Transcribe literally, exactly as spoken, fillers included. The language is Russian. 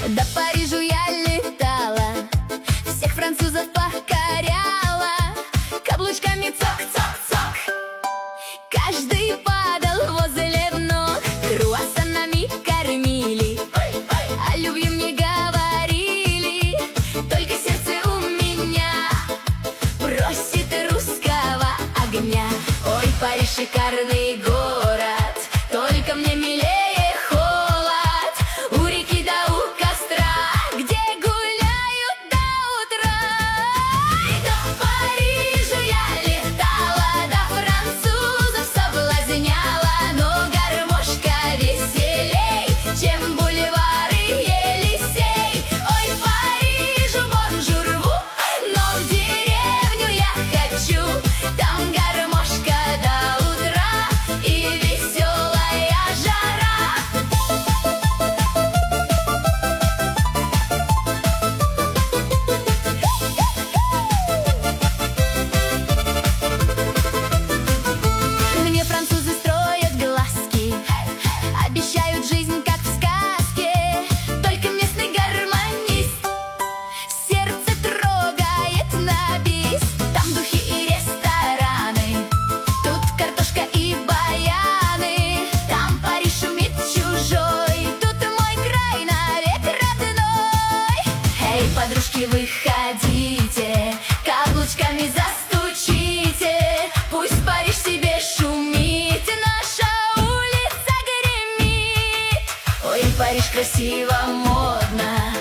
До Парижу я летала, всех французов покоряла, каблучками цок-цок-цок. Каждый падал возле ног, круассанами кормили, о любви мне говорили. Только сердце у меня просит русского огня. Ой, Париж шикарный город, только мне милее холод. У реки да у костра, где гуляют до утра. И до Парижа я летала, до французов соблазняла, но гармошка веселей, чем бульвары Елисей. Ой, Парижу бонжурву, но в деревню я хочу, там гармошка до утра и веселая жара. Мне французы строят глазки, обещают жизнь, как в сказке. Только местный гармонист сердце трогает на бис. Там духи и рестораны, тут картошка и баяны. Там Париж шумит чужой, тут мой край навек родной. Эй, подружки, выходите, каблучками застучите, пусть Париж себе шумит, наша улица гремит. Ой, Париж красиво, модно,